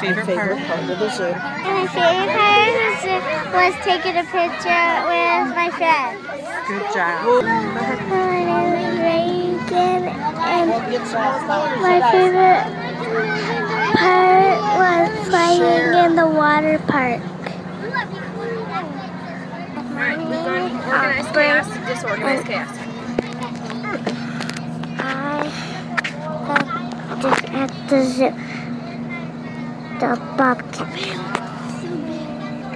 favorite part of the zoo. My favorite part of the zoo was taking a picture with my friends. Good job. My name is Reagan, and my favorite part was playing in the water park. Organized chaos, disorganized chaos. I at the zoo, the Bobcat.